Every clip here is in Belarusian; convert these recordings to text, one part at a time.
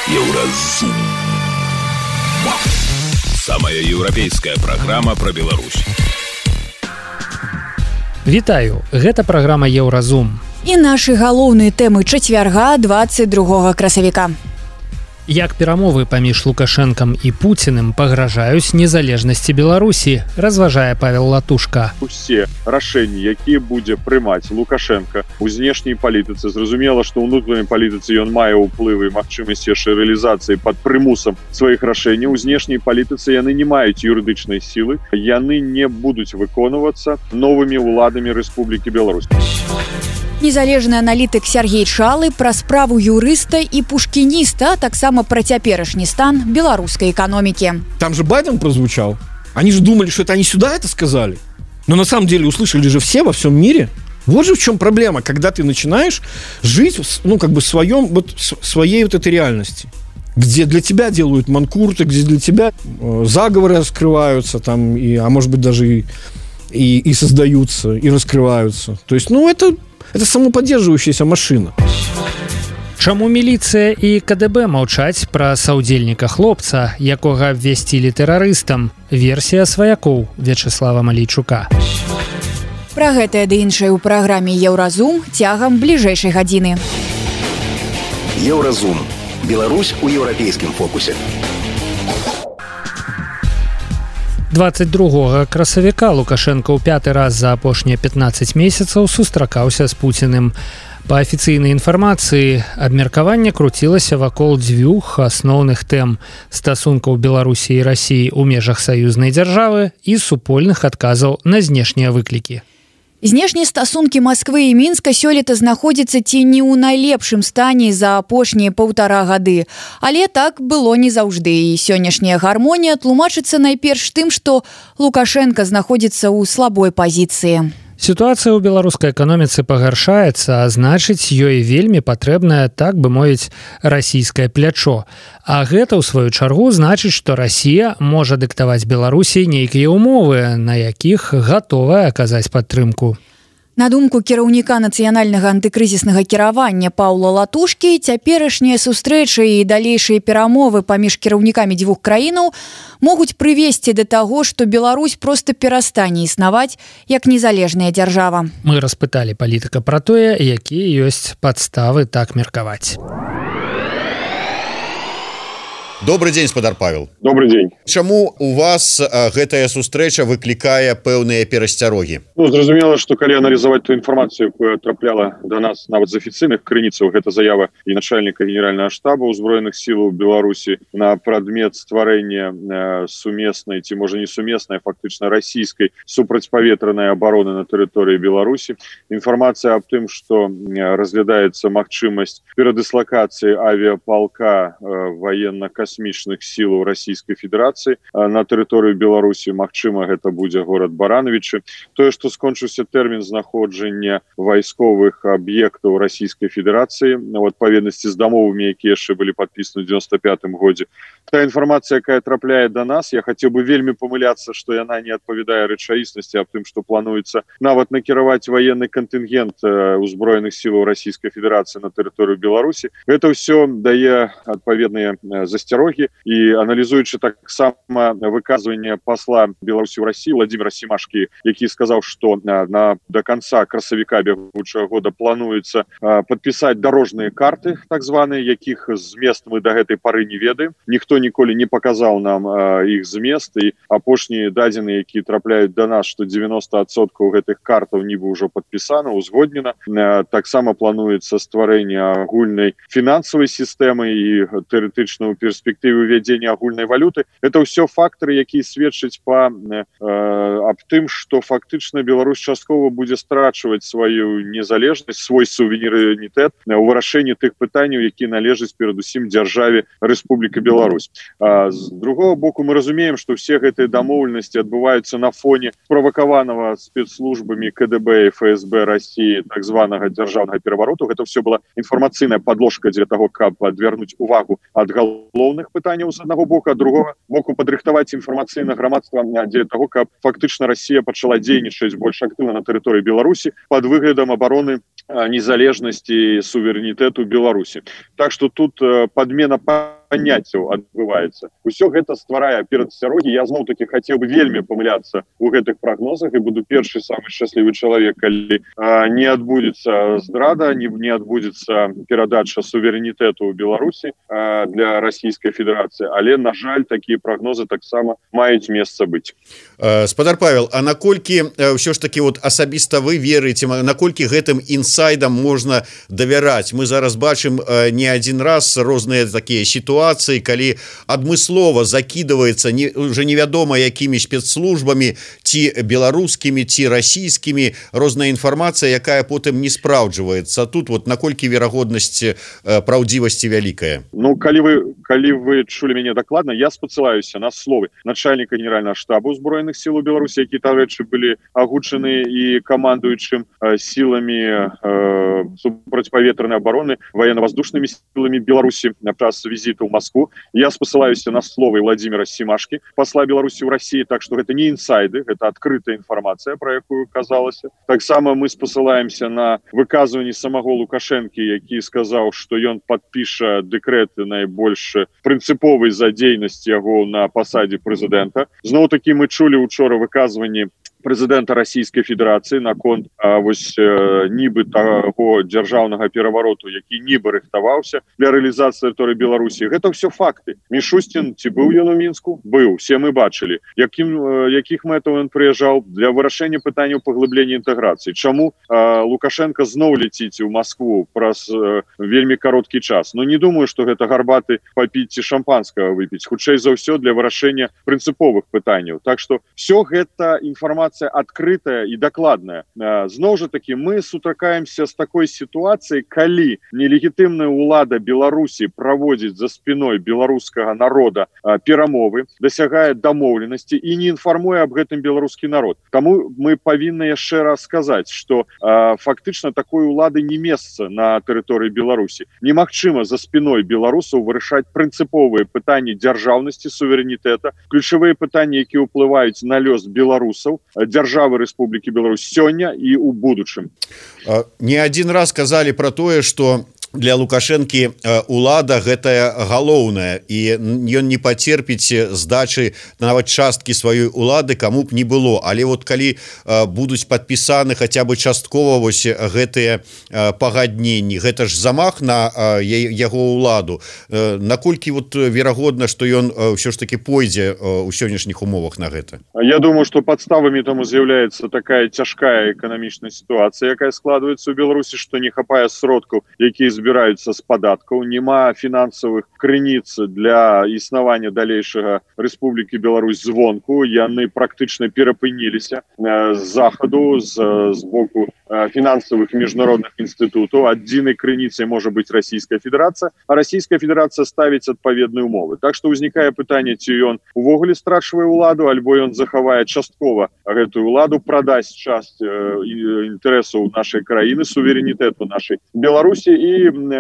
Еўразум. Самая еўрапейская праграма пра Беларусь. Вітаю, гэта праграма Еўразум. І нашы галоўныя тэмы чацвярга 22 красавіка. Як перамовы паміж Лукашэнкам і Пуціным пагражаюць незалежнасці Беларусі, разважае Павел Латушка. Усе рашэнні, якія будзе прымаць Лукашенко у знешняй палітыцы, зразумела, што ў ўнутранай палітыцы ён мае ўплывы і магчымасць яшчэ рэалізацыі пад прымусам сваіх рашэнняў. У знешняй палітыцы яны не маюць юрыдычнай сілы, яны не будуць выконвацца новымі ўладамі Рэспублікі Беларусь. Незалежны аналітык Сергей Чалы пра справу юрыста і пушкініста, а таксама пра цяперашні стан беларускай экономікі. Там же Байден прозвучал. Они же думали, что это они сюда это сказали. Но на самом деле услышали же все во всем мире. Вот же в чем проблема, когда ты начинаешь жить, своей вот этой реальности. Где для тебя делают манкурты, где для тебя заговоры раскрываются, там, а может быть даже и создаются, и раскрываются. То есть, это самоподдерживающаяся машина. Чаму міліцыя і КДБ маўчаць пра саўдзельніка хлопца, якога абвясцілі тэрарыстам? Версія сваякоў Вячеслава Малейчука. Пра гэтае ды іншае ў праграме Еўразум цягам бліжэйшай гадзіны. Еўразум. Беларусь у еўрапейскім фокусе. 22 красавіка Лукашенко ў 5-ы раз за апошнія 15 месяцаў сустракаўся з Пуціным. Па афіцыйнай інфармацыі, абмеркаванне круцілася вакол дзвюх асноўных тэм: стасункаў Беларусі і Расіі ў межах саюзнай дзяржавы і супольных адказаў на знешнія выклікі. Знешнія стасункі Масквы і Мінска сёлета знаходзяцца ці не ў найлепшым стане за апошнія 1,5 гады. Але так было не заўжды, і сённяшняя гармонія тлумачыцца найперш тым, што Лукашенко знаходзіцца ў слабой пазіцыі. Сітуацыя ў беларускай эканоміцы пагаршаецца, а значыць, ёй вельмі патрэбнае, так бы мовіць, расійскае плячо. А гэта, ў сваю чаргу, значыць, што Расія можа дыктаваць Беларусі нейкія ўмовы, на якіх гатовая аказаць падтрымку. На думку кіраўніка нацыянальнага антыкрызіснага кіравання Паўла Латушкі, цяперашнія сустрэчы і далейшыя перамовы паміж кіраўнікамі дзвюх краінаў могуць прывесці да таго, што Беларусь проста перастане існаваць як незалежная дзяржава. Мы распыталі палітыка пра тое, якія ёсць падставы так меркаваць. Добрый дзень, спадар Павел. Добрый дзень. Чаму у вас гэтая сустрэча выклікае пэўныя перасцярогі? Зразумела, што калі аналізаваць ту інфармацыю, якая трапляла да нас нават з афіцыйных крыніцаў, гэта заява і начальніка генеральнага штаба ўзброеных сілаў Беларусі на прадмет стварэння сумеснай, ці можа не сумеснай, а фактычна расійскай супрацьпаветранай абароны на тэрыторыі Беларусі. Інфармацыя аб тым, што разглядаецца магчымасць перадыслакацыі авіапалка военно-касмічных сілаў Расійскай Федэрацыі на тэрыторыю Беларусі. Магчыма, гэта будзе горад Барановичы. Тое, што скончыўся тэрмін знаходжання вайсковых аб'ектаў Расійскай Федэрацыі у адпаведнасці з дамовамі, якія яшчэ былі падпісаны ў 95-м годзе. Та інфармацыя, якая трапляе да нас, я хацеў бы вельмі памыляцца, што яна не адпавядае рэчаіснасці аб тым, што плануецца нават накіраваць ваенны кантынгент узброеных сілаў Расійскай Федэрацыі на тэрыторыю Беларусі. Гэта ўсё дае адпаведныя засцярогі. І аналізуючы таксама выказванне пасла Беларусі ў Расіі Владимира Семашкі, які сказаў, што до конца красавіка бягучага года плануецца падпісаць дарожныя карты, так званыя, якіх змест мы да гэтай пары не ведаем. Ніхто ніколі не паказаў нам іх змест, і апошнія дадзеныя, якія трапляюць да нас, што 90% гэтых картаў нібы ўжо падпісана, узгоднена. Таксама плануецца стварэнне агульнай фінансавай сістэмы і тэарэтычна ў перспектыве увядзення агульнай валюты. Это ўсё фактары, якія сведчаць аб тым, што фактычна Беларусь часткова будзе страчваць сваю незалежнасць, свой суверэнітэт у вырашэнні тых пытанняў, якія належаць перадусім дзяржаве Рэспубліка Беларусь. З другого боку, мы разумеем, што ўсе гэтыя дамоўленасці адбываюцца на фоне правакаванага спецслужбамі КДБ і ФСБ Расіі так званага дзяржаўнага перавароту. Гэта ўсё была інфармацыйная падложка для таго, каб адвярнуць увагу ад галоўных пытанняў з аднаго боку, а другого боку падрыхтаваць інфармацыйнае грамадства для таго, каб фактычна Расія пачала дзейнічаць больш актыўна на тэрыторыі Беларусі пад выглядам абароны незалежнасці і суверэнітэту Беларусі. Так што тут падмена паняццяў адбываецца. Усё гэта стварае перадасцярогі. Я зноў-такі хацеў бы вельмі памыляцца ў гэтых прагнозах і буду першы самы шчаслівы чалавек, калі не адбудзецца здрада, не адбудзецца перадача суверэнітэту ў Беларусі для Расійскай Федэрацыі, але, на жаль, такія прагнозы таксама маюць месца быць. Спадар Павел, а наколькі ўсё ж такі вот асабіста вы верыце, наколькі гэтым інсайдам можна давяраць? Мы зараз бачым не адзін раз розныя такія сітуацыі, калі адмыслова закідваецца уже невядома якімі спецслужбамі, ці беларускімі, ці расійскімі, розная інфармацыя, якая потым не спраўджваецца. Тут вот наколькі верагоднасць праўдзівасці вялікая? Ну, калі вы чулі мяне дакладна, я спасылаюся на словы начальніка генеральнага штабу ўзброеных сілаў Беларусі, які там рэчы былі агучаны і камандуючым сіламі супрацьпаветранай абароны военно-воздушнымі сіламі Беларусі падчас візіту ў Москву. Я спасылаюся на словы Владимира Семашкі, пасла Беларусі ў Расіі, так што гэта не інсайды, гэта адкрытая інфармацыя, пра якую казалася. Таксама мы спасылаемся на выказванні самого Лукашэнкі, які сказаў, што ён падпіша дэкрэты найбольш прынцыповай за дзейнасць яго на пасадзе прэзідэнта. Зноў-такі мы чулі учора выказванні прэзідэнта Расійскай Федэрацыі наконт нібы таго дзяржаўнага перавароту, які нібы рыхтаваўся для рэалізацыі тэрыторыі Беларусі. Гэта ўсё факты. Мішустін, ці быў ён у Мінску? Быў, все мы бачылі. Якіх мэтаў ён прыязджаў? Для вырашэння пытанняў паглыблення інтэграцыі. Чаму Лукашенко зноў ляціць у Москву праз вельмі кароткі час? Ну, не думаю, што гэта гарбаты папіць ці шампанскага выпіць. Хутчэй за ўсё для вырашэння прынцыповых пытанняў. Так што ўсё гэта інфармацыя адкрытая і дакладная. Зноў жа такі, мы сустракаемся з такой сітуацыяй, калі нелегітымная ўлада Беларусі праводзіць за спіной беларускага народа перамовы, дасягае дамоўленасці і не інфармуе аб гэтым беларускі народ. Таму мы павінны яшчэ раз сказаць, што фактычна такой улады не месца на тэрыторыі Беларусі. Немагчыма за спіной беларусаў вырашаць прынцыповыя пытанні дзяржаўнасці, суверэнітэта, ключавыя пытанні, якія ўплываюць на лёс беларусаў, дзяржавы Рэспублікі Беларусь сёння і ў будучым. Не адзін раз казалі пра тое, што для Лукашэнкі улада гэтая галоўная, і ён не пацерпіць здачы нават часткі сваёй улады каму б не было. Але вот калі будуць падпісаны хаця бы часткова вось гэтыя пагадненні, гэта ж замах на яго ўладу. Наколькі вот верагодна, што ён ўсё ж таки пойдзе ў сённяшніх умовах на гэта? Я думаю, што падставамі таму з'яўляецца такая цяжкая эканамічная сітуацыя, якая складваецца ў Беларусі, што не хапае сродкаў, якія збіраюцца з падаткаў, няма фінансавых крыніц для існавання далейшага Рэспублікі Беларусь звонку, яны практычна перапыніліся з захаду, з боку фінансавых міжнародных інстытутаў. Адзінай крыніцай можа быць Расійская Федэрацыя, а Расійская Федэрацыя ставіць адпаведныя ўмовы. Так што ўзнікае пытанне, ці ён увогуле страчвае ўладу, альбо ён захавае часткова гэтую ўладу, прадасць часть інтарэсаў нашай краіны, суверэнітэту нашай Беларусі і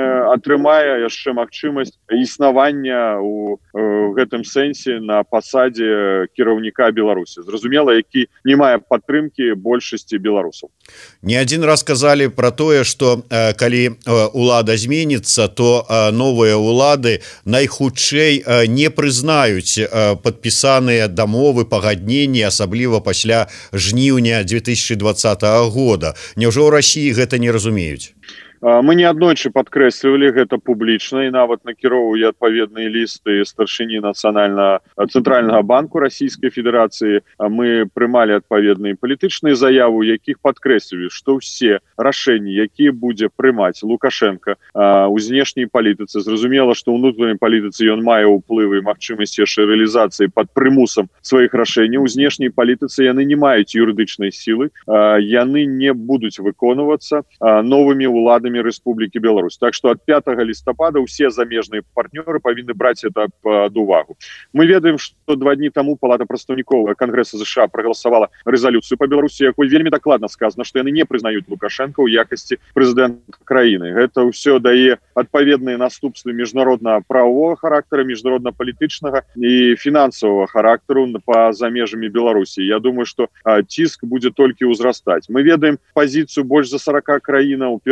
атрымае яшчэ магчымасць існавання ў гэтым сэнсе на пасадзе кіраўніка Беларусі. Зразумела, які не мае падтрымкі большасці беларусаў. Не адзін раз казалі пра тое, што калі ўлада зменіцца, то новыя ўлады найхутчэй не прызнаюць падпісаныя дамовы, пагадненні, асабліва пасля жніўня 2020 года. Няўжо ў Расіі гэта не разумеюць? Мы неаднойчы падкрэслівалі гэта публічна і нават накіроўвалі адпаведныя лісты старшыні Цэнтральнага банку Расійскай Федэрацыі. Мы прымалі адпаведныя палітычныя заявы, якіх падкрэслівалі, што ўсе рашэнні, якія будзе прымаць Лукашенко у знешняй палітыцы, зразумела, што ў ўнутранай палітыцы ён мае ўплывы і магчымасці яшчэ рэалізацыі пад прымусам сваіх рашэнняў. У знешняй палітыцы яны не маюць юрыдычнай сілы, яны не будуць выконвацца новымі ўладамі Рэспублікі Беларусь. Так што ад 5 лістапада ўсе замежныя партнёры павінны браць это пад увагу. Мы ведаем, што 2 дні таму Палата прадстаўнікоў Кангрэса США прагаласавала рэзалюцыю па Беларусі, якой вельмі дакладна сказана, што яны не прызнаюць Лукашенка ў якасці прэзідэнта краіны. Гэта ўсё дае адпаведныя наступствы міжнародна-правовага характара, міжнародна-палітычнага і фінансавага характару па-за межамі Беларусі. Я думаю, што ціск будзе толькі ўзрастаць. Мы ведаем пазіцыю больш за 40 краінаў, перадусім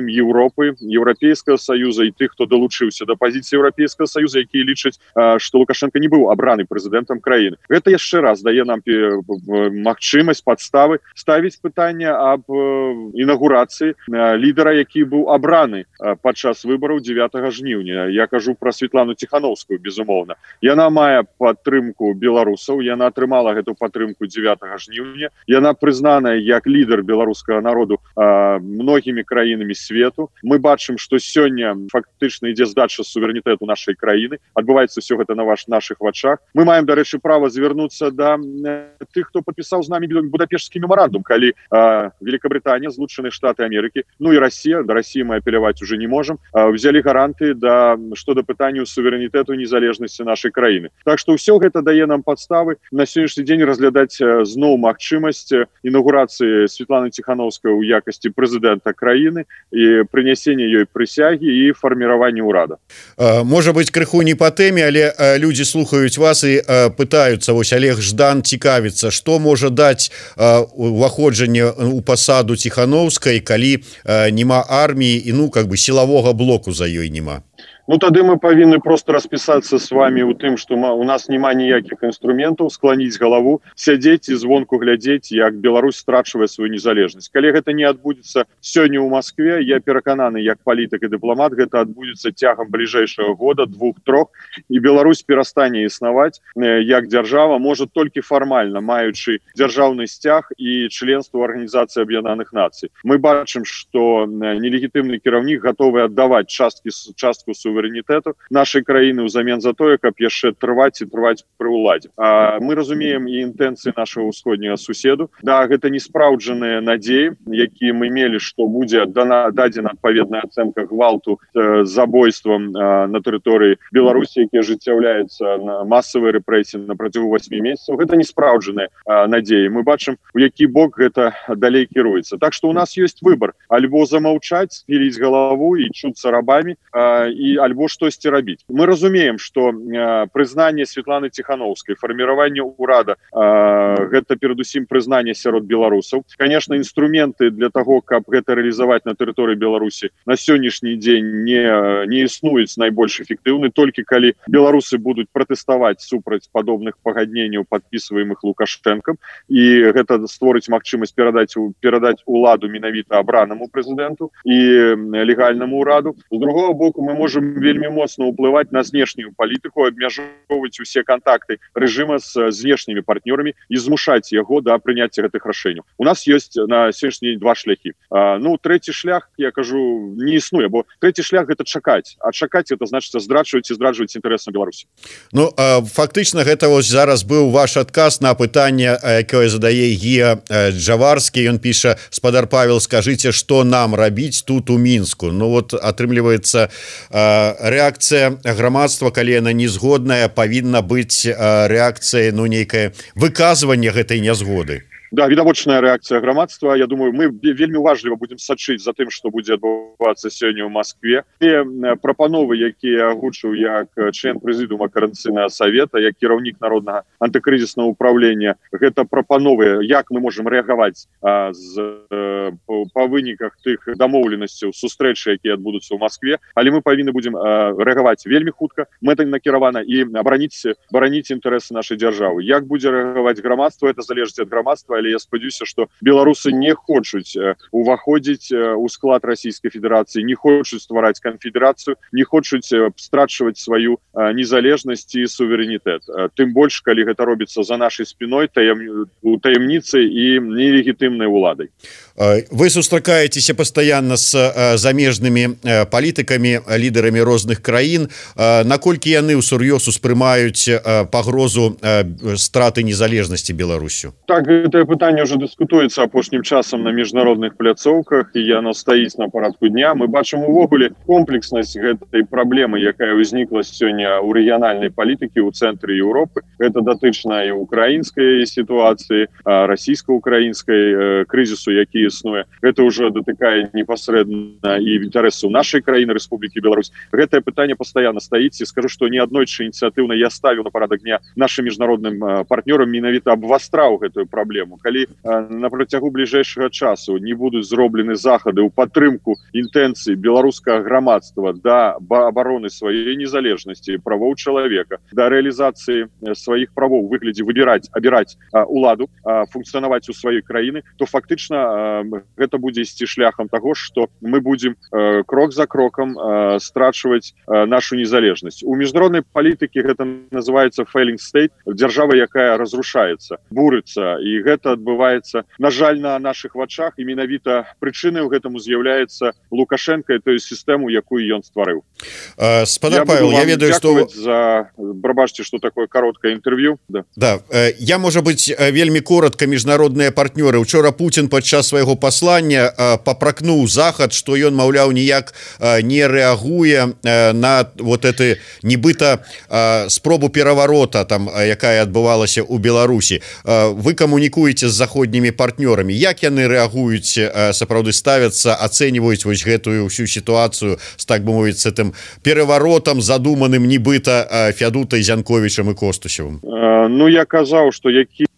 разумеем Европы, Еўрапейскага Саюза і тых, хто далучыўся да пазіцыі Еўрапейскага Саюза, якія лічаць, што Лукашенко не быў абраны прэзідэнтам краіны. Гэта яшчэ раз дае нам магчымасць, падставы ставіць пытанне аб інагурацыі лідара, які быў абраны падчас выбараў 9 жніўня. Я кажу пра Светлану Тихановскую, безумоўна. Яна мае падтрымку беларусаў, яна атрымала гэту падтрымку 9 жніўня. Яна прызнаная як лідар беларускага народу многімі краінамі свету. Мы бачым, што сёння фактычна ідзе здача суверэнітэту нашай краіны. Адбываецца ўсё гэта на нашых вачах. Мы маем, дарэчы, права звярнуцца да тых, хто падпісаў з намі Будапешцкі мемарандум, калі Великобритания, Злучаныя Штаты Америки, ну и Россия, до России мы апеллировать уже не можем, взяли гаранты что до пытанню суверэнітэту і незалежнасці нашай краіны. Так што ўсё гэта дае нам падставы на сённяшні дзень разглядаць зноў магчымасць інаугурацыі Светланы Тихановскай у якасці прэзідэнта краіны і прынясення ёй прысягі і фарміравання ўрада. Можа быть, крыху не по тэме, але людзі слухаюць вас і пытаюцца. Вось Олег Ждан цікавіцца, што можа даць уваходжанне у пасаду Тихановскай, калі нема арміі і сілавога блоку за ёй нема. Ну, тады мы павінны просто распісацца з вами у тым, што у нас няма ніякіх інструментаў, скланіць галаву, сядзець і звонку глядзець, як Беларусь страчвае сваю незалежнасць. Калі гэта не адбудзецца сёння ў Маскве, я перакананы, як палітык і дыпламат, гэта адбудзецца цягам бліжэйшага года, 2-3, і Беларусь перастане існаваць як дзяржава, можа толькі фармальна, маючы дзяржаўны сцяг і членства ў Арганізацыі Аб'яднаных Нацый. Мы бачым, што нелегітымны кіраўнік гатовы аддаваць частку суверэнітэту нашай краіны ўзамен за тое, каб яшчэ трываць пры ўладзе. Мы разумеем і інтэнцыі нашага ўсходняга суседу. Да, гэта неспраўджаныя надзеі, якія мы мелі, што будзе дадзена адпаведная ацэнка гвалту забойствам на тэрыторыі Беларусі, які ажыццяўляецца на масавай рэпрэсіі на працягу 8 месяцаў. Гэта неспраўджаныя надзеі. Мы бачым, у які бок гэта далей кіруецца. Так што у нас ёсць выбар: альбо замаўчаць, схіліць галаву і чуцца рабамі, і альбо штосьці рабіць. Мы разумеем, што прызнанне Светланы Тихановскай, фарміраванне ўрада, гэта перадусім прызнанне сярод беларусаў. Конечно, інструменты для того, каб гэта рэалізаваць на тэрыторыі Беларусі на сённяшні дзень не існуюць найбольш эфектыўны, толькі калі беларусы будуць пратэставаць супраць падобных пагадненняў, падпісваемых Лукашенком, і гэта створыць магчымасць перадаць уладу менавіта абранаму прэзідэнту і легальнаму ўраду. З другого боку, мы можем вельмі моцна ўплываць на знешнюю палітыку, абмяжоўваць усе кантакты рэжыма з знешнімі партнёрамі і змушаць яго да прыняцця гэтых рашэнняў. У нас ёсць на сённяшні дзень 2 шляхі. Трэці шлях, я кажу, не існуе, бо трэці шлях гэта чакаць. А чакаць это значыць здраджваць інтарэсам Беларусі. Фактычна гэта вось зараз быў ваш адказ на пытанне, якое задае Гія Джаварскі. Ён піша: спадар Павел, скажыце, што нам рабіць тут у Мінску? Атрымліваецца, рэакцыя грамадства, калі яна незгодная, павінна быць рэакцыя, нейкае выказванне гэтай нязгоды. Да, відавочная рэакцыя грамадства. Я думаю, мы вельмі уважліва будем сачыць за тым, што будзе адбывацца сёння ў Маскве. Те прапановы, якія агучыў як член прэзідыума Коордынацыйнага савета, як кіраўнік народнага антыкрызіснага ўправлення, гэта прапановы, як мы можем рэагаваць па выніках тых дамоўленасцяў, сустрэчы, якія адбудуцца ў Маскве, але мы павінны будем рэагаваць вельмі хутка, мэтанакіравана, і бараніць інтарэсы нашай дзяржавы. Як будзе рэагаваць грамадства, это залежыць ад грамадства, але я спадзяюся, што беларусы не хочуць уваходзіць у склад Расійскай Федэрацыі, не хочуць ствараць канфедэрацыю, не хочуць страчваць сваю незалежнасць і суверэнітэт. Тым больш, калі гэта робіцца за нашай спіной, у таямніцы і нелегітымнай уладай. Вы сустракаецеся пастаянна з замежнымі палітыкамі, лідарамі розных краін. Наколькі яны ўсур'ёз успрымаюць пагрозу страты незалежнасці Беларусю? Так, гэтае пытанне ўжо дыскутуецца апошнім часам на міжнародных пляцоўках, і яно стаіць на парадку дня. Мы бачым увогуле комплекснасць гэтай праблемы, якая ўзнікла сёння ў рэгіянальнай палітыкі ў цэнтры Еўропы. Гэта датычна і украінскай сітуацыі, расійска-украінскай крызісу, які які існуе, гэта ўжо датыкае непасрэдна і інтарэсаў нашай краіны Рэспублікі Беларусь. Гэтае пытанне пастаянна стаіць, і скажу, што не аднойчы ініцыятыўна я ставіў на парадак дня нашим міжнародным партнёрам, менавіта абвастраў гэтую праблему. Калі на працягу бліжэйшага часу не будуць зроблены захады ў падтрымку інтэнцыі беларускага грамадства да абароны сваёй незалежнасці, правоў чалавека, да рэалізацыі сваіх правоў у выглядзе абіраць уладу, функцыянаваць у сваёй краіны, то фактычна гэта будзе ісці шляхам таго, што мы будзем крок за крокам страчваць нашу незалежнасць. У міжнароднай палітыкі гэта называецца failing state, дзяржава, якая разрушаецца, бурыцца, і гэта адбываецца, на жаль, на нашых вачах, і менавіта прычынай у гэтаму з'яўляецца Лукашенко і тую сістэму, якую ён стварыў. Спадар Павел, я ведаю, што... Прабачце, што такое кароткае інтэрв'ю. Да. Я, можа быць, вельмі коротка, міжнародныя партнёры. Учора Путін падчас свайго паслання папракнуў Захад, што ён, маўляў, ніяк не рэагуе на вот это нібыта спробу пераварота, там, якая адбывалася ў Беларусі. Вы камунікуеце з заходнімі партнёрамі. Як яны рэагуюць, сапраўды ставяцца, ацэньваюць вось гэтую всю сітуацыю з, так бы мовіць, з гэтым пераваротам, задуманым нібыта Фядутай, Зянковічам і Костусевым? Ну, я казаў, што які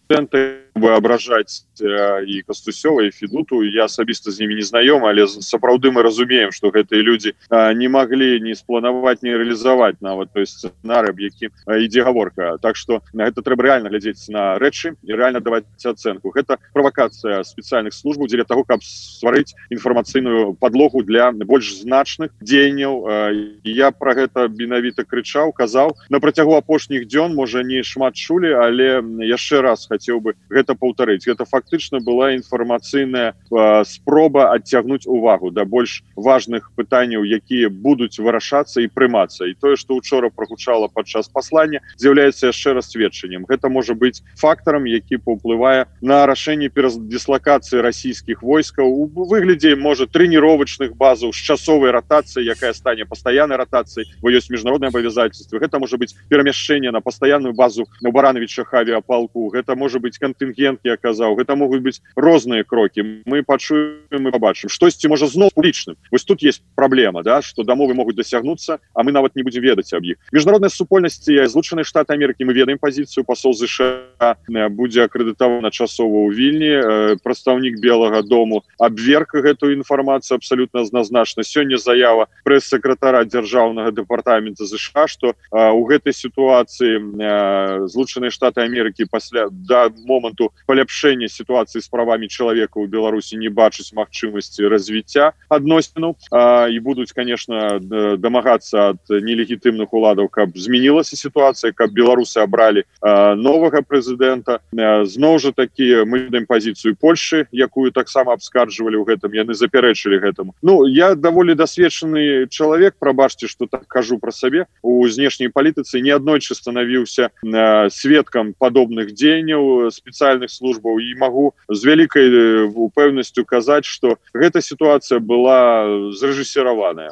бы абражаць і Кастусёва, і Федуту, я асабіста з імі не знаём, але сапраўды мы разумеем, што гэтыя людзі не маглі ні спланаваць, ні рэалізаваць нават той сцэнарый, аб якім ідзе гаворка. Так што гэта трэба рэальна глядзець на рэчы і рэальна даваць ацэнку. Гэта правакацыя спецыяльных службаў дзеля таго, каб стварыць інфармацыйную падлогу для больш значных дзеянняў. І я пра гэта менавіта крычаў, казаў. На працягу апошніх дзён, можа, не шмат чулі, але яшчэ раз хацеў бы гэта паўтарыць. Гэта фактычна была інфармацыйная спроба адцягнуць увагу да больш важных пытанняў, якія будуць вырашацца і прымацца. І тое, што учора прагучала падчас паслання, з'яўляецца яшчэ раз сведчаннем. Гэта можа быць фактарам, які паўплывае на рашэнне перадыслакацыі расійскіх войскаў у выглядзе, можа, трэніровачных базаў з часовай ратацыяй, якая стане пастаяннай ратацыяй, бо ёсць міжнародныя абавязацельствы. Гэта можа быць перамяшчэнне на пастаянную базу на Барановічах авіапалку. Гэта можа быць кантынгент, я казаў. Гэта могуць быць розныя крокі. Мы пачуем і пабачым. Штосьці можа зноў публічным. Вось тут есть праблема, да, што дамовы могуць дасягнуцца, а мы нават не будзем ведаць аб іх. Міжнародная супольнасць, Злучаныя Штаты Амерыкі, мы ведаем пазіцыю, пасол ЗША будзе акрэдытаваны часова ў Вільні. Прадстаўнік Белага дому абверг гэтую інфармацыю абсалютна адназначна. Сёння заява прэс-сакратара дзяржаўнага дэпартамента ЗША, што у гэтай сітуацыі Злучаныя Штаты Амерыкі пасля да моманту паляпшэння сітуацыі з правамі чалавека ў Беларусі не бачыць магчымасці развіцця адносінаў і будуць, конечно, дамагацца ад нелегітымных уладаў, каб змянілася сітуацыя, каб беларусы абралі новага прэзідэнта. Зноў жа такі мы ведаем пазіцыю Польшчы, якую таксама абскарджвалі ў гэтым, яны запярэчылі гэтаму. Ну, я даволі дасведчаны чалавек, прабачце, што так кажу пра сабе, у знешняй палітыцы неаднойчы станавіўся сведкам падобных дзеянняў спецыяльных службаў і магу з вялікай упэўнасцю казаць, што гэта сітуацыя была зрэжысіраваная.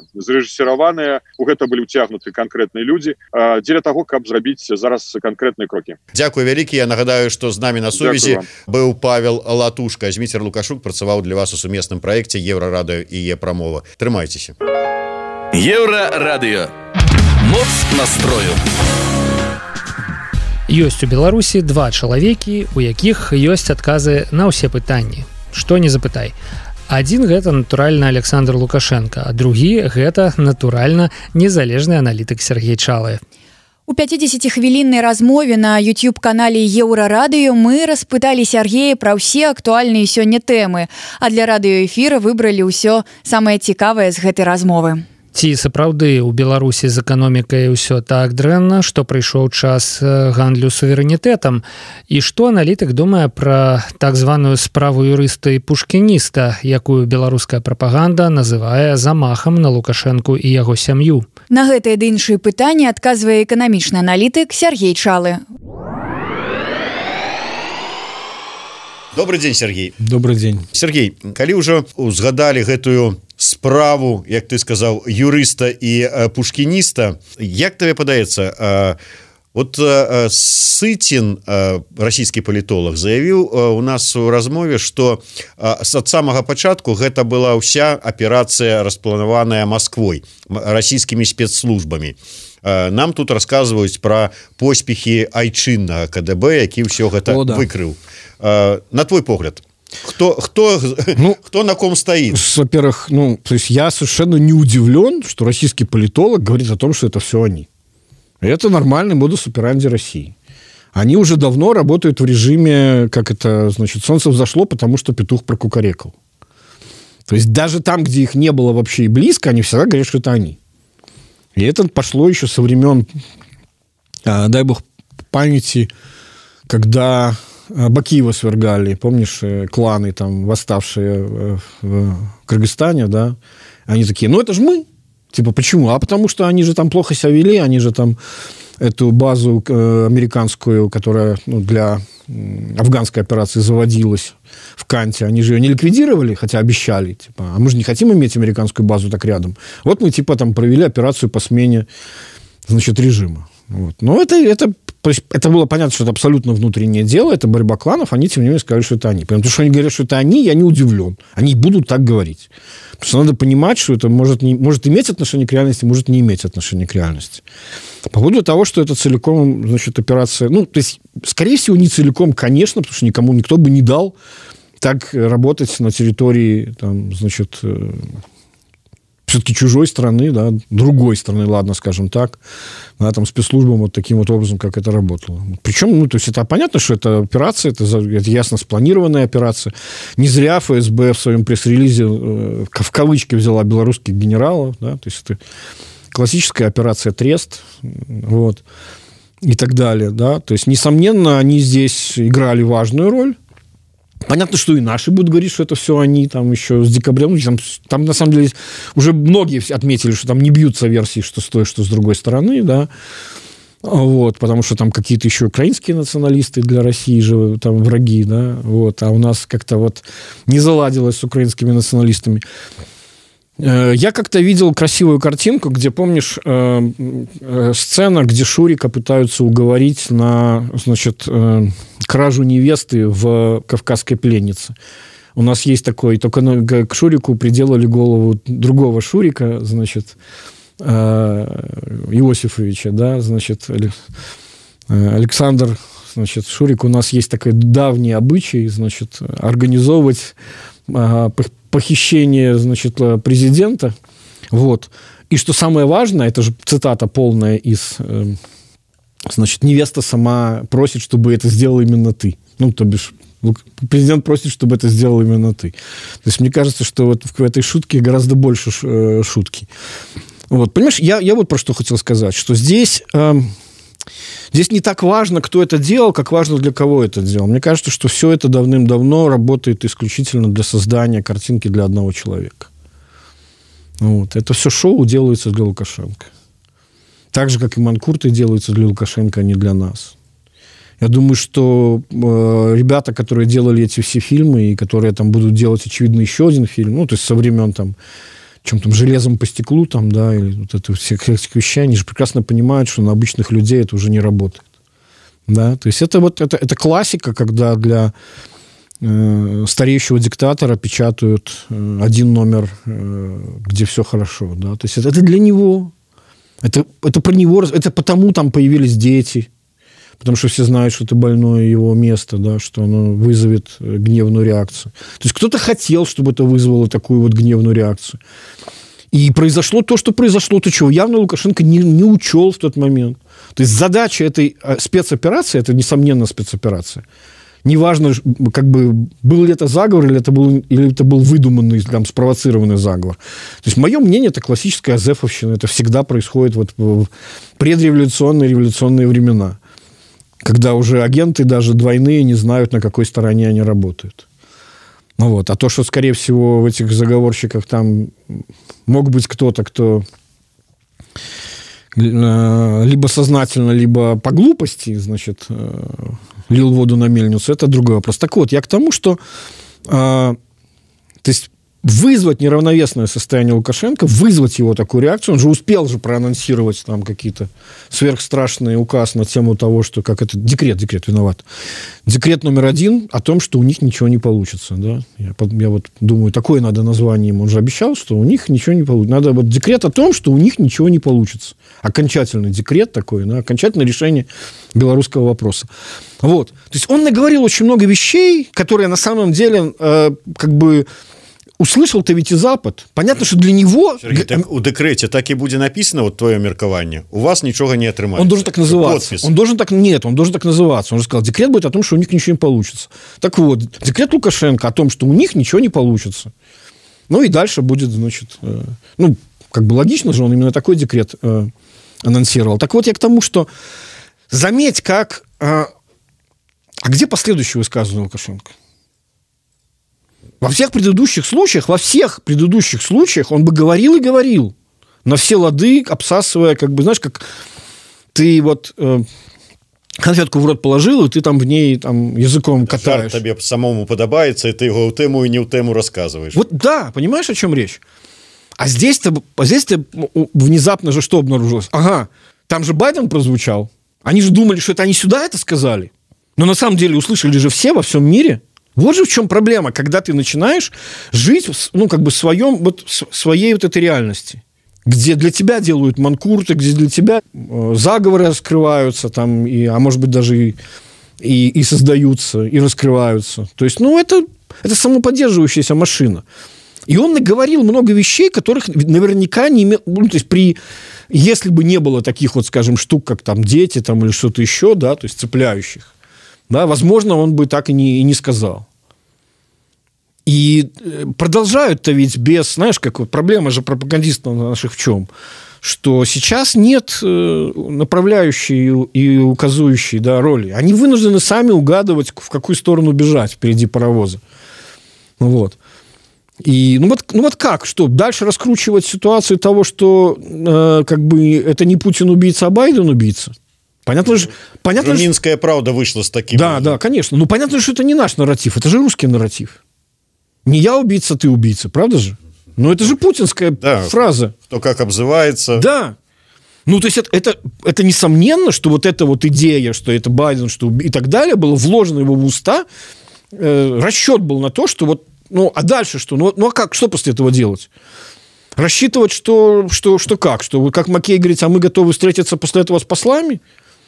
У гэта былі ўцягнуты канкрэтныя людзі дзеля таго, каб зрабіць зараз канкрэтныя крокі. Дзякуй вялікі. Я нагадаю, што з намі на сувязі быў Павел Латушка. Зміцер Лукашук працаваў для вас у сумесным праекце Еўрарадыё і Е-прамова. Трымайцеся. Еўрарадыё. Моц настрою. Ёсць у Беларусі два чалавекі, у якіх ёсць адказы на ўсе пытанні. Што не запытай. Адзін гэта, натуральна, Александр Лукашенко, а другі гэта, натуральна, незалежны аналітык Сергей Чалаев. У 50-хвіліннай размове на YouTube-канале Еўрарадыё мы распыталі Сергея пра ўсе актуальныя сёння тэмы, а для радыёэфіра выбралі ўсё самае цікавае з гэтай размовы. Ці сапраўды ў Беларусі з эканомікай усё так дрэнна, што прыйшоў час гандлю суверэнітэтам? І што аналітык думае пра так званую справу юрыста і пушкініста, якую беларуская прапаганда называе замахам на Лукашэнку і яго сям'ю? На гэтыя ды іншыя пытанні адказвае эканамічны аналітык Сергей Чалы. Добрый дзень, Сергей. Добрый дзень. Сергей, калі ўжо узгадалі гэтую справу, як ты сказаў, юрыста і пушкініста, як табе падаецца, Вот Сытин, расійскі палітолог, заявіў у нас у размове, што ад самага пачатку гэта была ўся аперацыя распланаваная Масквой, расійскімі спецслужбамі. Нам тут расказваюць пра поспехі айчыннага КДБ, які ўсё гэта выкрыў. На твой погляд, кто на ком стоит? Во-первых, то есть я совершенно не удивлен, что российский политолог говорит о том, что это все они. Это нормальный модус операнди России. Они уже давно работают в режиме, как это, значит, солнце взошло, потому что петух прокукарекал. То есть даже там, где их не было вообще и близко, они всегда говорят, что это они. И это пошло еще со времен, дай бог памяти, когда Бакиева свергали, помнишь, кланы там, восставшие в Кыргызстане, да, они такие, это же мы. Типа, почему? А потому что они же там плохо себя вели, они же там эту базу американскую, которая для афганской операции заводилась в Канте, они же ее не ликвидировали, хотя обещали, типа, а мы же не хотим иметь американскую базу так рядом. Вот мы, типа, там провели операцию по смене, значит, режима. Вот. Но это было понятно, что это абсолютно внутреннее дело, это борьба кланов, они, тем не менее, сказали, что это они. Потому что они говорят, что это они, я не удивлен. Они будут так говорить. Потому что надо понимать, что это может иметь отношение к реальности, может не иметь отношения к реальности. По поводу того, что это целиком, значит, операция... то есть, скорее всего, не целиком, конечно, потому что никто бы не дал так работать на территории, там, значит... все-таки чужой страны, да, другой страны, ладно, скажем так, да, там спецслужбам вот таким вот образом, как это работало. Причем, то есть это понятно, что это операция, это ясно спланированная операция. Не зря ФСБ в своем пресс-релизе в кавычки взяла белорусских генералов, да, то есть это классическая операция «Трест», вот, и так далее, да, то есть, несомненно, они здесь играли важную роль. Понятно, что и наши будут говорить, что это все они, там еще с декабря. Там на самом деле уже многие отметили, что там не бьются версии, что с той, что с другой стороны, да. Вот, потому что там какие-то еще украинские националисты для России же там враги, да. Вот, а у нас как-то вот не заладилось с украинскими националистами. Я как-то видел красивую картинку, где, помнишь, сцена, где Шурика пытаются уговорить на, значит, кражу невесты в «Кавказской пленнице». У нас есть такой, только к Шурику приделали голову другого Шурика, значит, Иосифовича, да, значит, Александр, значит, Шурик. У нас есть такой давний обычай, значит, организовывать похищение, значит, президента. Вот. И что самое важное, это же цитата полная из... Значит, невеста сама просит, чтобы это сделал именно ты. То бишь, президент просит, чтобы это сделал именно ты. То есть, мне кажется, что вот в этой шутке гораздо больше шутки. Вот. Понимаешь, я вот про что хотел сказать, что здесь не так важно, кто это делал, как важно, для кого это делал. Мне кажется, что все это давным-давно работает исключительно для создания картинки для одного человека. Вот. Это все шоу делается для Лукашенко. Так же, как и манкурты делаются для Лукашенко, а не для нас. Я думаю, что ребята, которые делали эти все фильмы, и которые там будут делать, очевидно, еще один фильм, то есть со времен там, чем там, «Железом по стеклу», там, да, или вот это всех этих вещей, они же прекрасно понимают, что на обычных людей это уже не работает. Да? То есть это классика, когда для стареющего диктатора печатают один номер, где все хорошо. Да? То есть это для него. Это про него, это потому там появились дети, потому что все знают, что это больное его место, да, что оно вызовет гневную реакцию. То есть кто-то хотел, чтобы это вызвало такую вот гневную реакцию. И произошло то, что произошло. То, чего явно Лукашенко не учел в тот момент. То есть задача этой спецоперации, это, несомненно, спецоперация. Неважно, как бы, был ли это заговор, или это был выдуманный, там, спровоцированный заговор. То есть, мое мнение, это классическая азефовщина. Это всегда происходит вот в предреволюционные, революционные времена, когда уже агенты даже двойные не знают, на какой стороне они работают. Вот. А то, что, скорее всего, в этих заговорщиках там мог быть кто-то, кто либо сознательно, либо по глупости, значит, лил воду на мельницу, это другой вопрос. Так вот, я к тому, что то есть вызвать неравновесное состояние Лукашенко, вызвать его такую реакцию. Он же успел же проанонсировать там какие-то сверхстрашные указ на тему того, что как это декрет виноват. Декрет номер 1 о том, что у них ничего не получится. Да? Я вот думаю, такое надо название ему. Он же обещал, что у них ничего не получится. Надо вот декрет о том, что у них ничего не получится. Окончательный декрет такой, да? Окончательное решение белорусского вопроса. Вот. То есть он наговорил очень много вещей, которые на самом деле как бы услышал-то ведь и Запад. Понятно, что для него... Сергей, так у декрете так и будет написано, вот твое меркование. У вас ничего не отрымается. Он должен так называться. Подпись. Он должен так называться. Он же сказал, декрет будет о том, что у них ничего не получится. Так вот, декрет Лукашенко о том, что у них ничего не получится. Ну и дальше будет, значит... как бы логично же, он именно такой декрет анонсировал. Так вот, я к тому, что заметь, как... А где последующие высказывания Лукашенко? Во всех предыдущих случаях он бы говорил и говорил. На все лады, обсасывая, как бы, знаешь, как ты вот конфетку в рот положил, и ты там в ней там, языком катаешь. Жарт тебе самому подобается, и ты его в тему и не в тему рассказываешь. Вот да, понимаешь, о чем речь? А здесь-то внезапно же что обнаружилось? Ага, там же Байден прозвучал. Они же думали, что это они сюда это сказали. Но на самом деле услышали же все во всем мире. Вот же в чем проблема, когда ты начинаешь жить, своей вот этой реальности, где для тебя делают манкурты, где для тебя заговоры раскрываются, там, а может быть даже и создаются, и раскрываются. То есть, это самоподдерживающаяся машина. И он наговорил много вещей, которых наверняка не имел... если бы не было таких вот, скажем, штук, как там дети там, или что-то еще, да, то есть цепляющих, да, возможно, он бы так и не сказал. И продолжают-то ведь без... Знаешь, как вот проблема же пропагандистов наших в чем? Что сейчас нет направляющей и указующей, да, роли. Они вынуждены сами угадывать, в какую сторону бежать впереди паровоза. Вот. И вот как? Что? Дальше раскручивать ситуацию того, что это не Путин убийца, а Байден убийца? Понятно, Минская правда вышла с таким. Да, конечно. Понятно, что это не наш нарратив, это же русский нарратив. Не я убийца, ты убийца, правда же? Это же путинская фраза. Кто как обзывается. Да. То есть это несомненно, что вот эта вот идея, что это Байден, что и так далее, было вложено его в уста. Расчет был на то, что а дальше что? А как? Что после этого делать? Рассчитывать, что как? Что вы, как Маккей говорит, а мы готовы встретиться после этого с послами?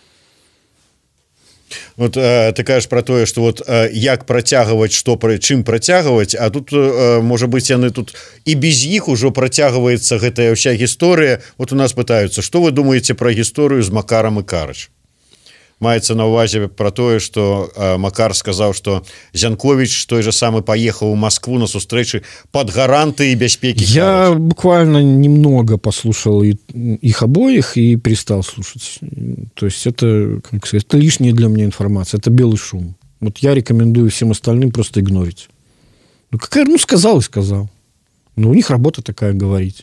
Вот ты кажаш про тое, што вот як працягваць, чым працягваць, а тут можа быць яны тут і без іх ужо працягваецца гэтая ўся гісторыя. Вот у нас пытаюцца, што вы думаеце пра гісторыю з Макарам і Карыч? Маецца на ўвазе про тое, што Макар сказаў, што Зянкович той же самы паехаў у Москву на сустрэчы под гарантыі бяспекі. Я буквально немного послушал их обоих и перестал слушать. То есть это, как сказать, это лишняя для меня информация, это белый шум. Вот я рекомендую всем остальным просто игнорить. Сказал и сказал. У них работа такая говорить.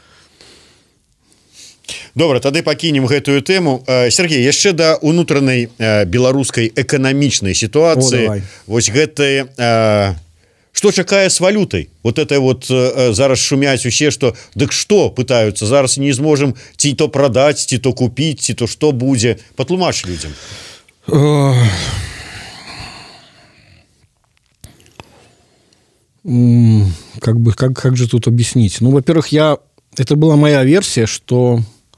Добра, тады пакінем гэтую тэму. Сергей, яшчэ да унутранай беларускай эканамічнай сітуацыі. Вось гэтае што чакае з валютай? Вот это вот зараз шумяць усе, што дык што пытаюцца, зараз не зможам ці то прадаць, ці то купіць, ці то што будзе. Патлумач людзям. Как же тут объяснить? Во-первых, это была моя версия, что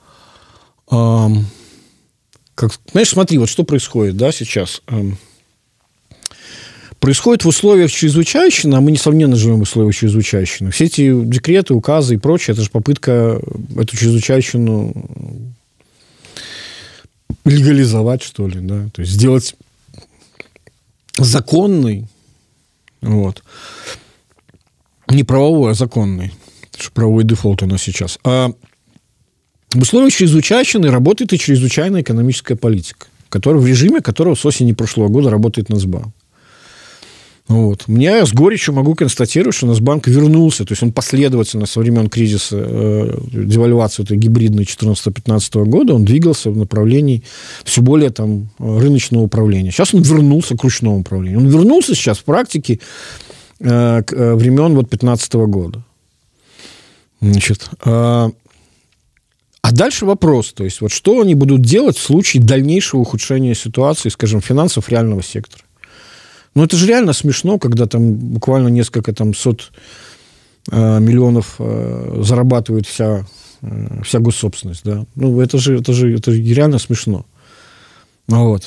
знаешь, смотри, вот что происходит, да, сейчас. Происходит в условиях чрезвычайщины, а мы, несомненно, живем в условиях чрезвычайщины. Все эти декреты, указы и прочее, это же попытка эту чрезвычайщину легализовать, что ли, да, то есть сделать законной, вот. Не правовой, а законной. Это же правовой дефолт у нас сейчас. В условиях чрезвычайщины работает и чрезвычайная экономическая политика, в режиме которого с осени прошлого года работает Нацбанк. Вот. Я с горечью могу констатировать, что Нацбанк вернулся, то есть он последовательно со времен кризиса девальвации этой гибридной 14-15 года, он двигался в направлении все более рыночного управления. Сейчас он вернулся к ручному управлению. Он вернулся сейчас в практике времен 2015 года. Значит, а дальше вопрос, то есть вот что они будут делать в случае дальнейшего ухудшения ситуации, скажем, финансов реального сектора. Ну, это же реально смешно, когда там буквально несколько там сот миллионов зарабатывает вся госсобственность, да. Ну, это же реально смешно. Вот.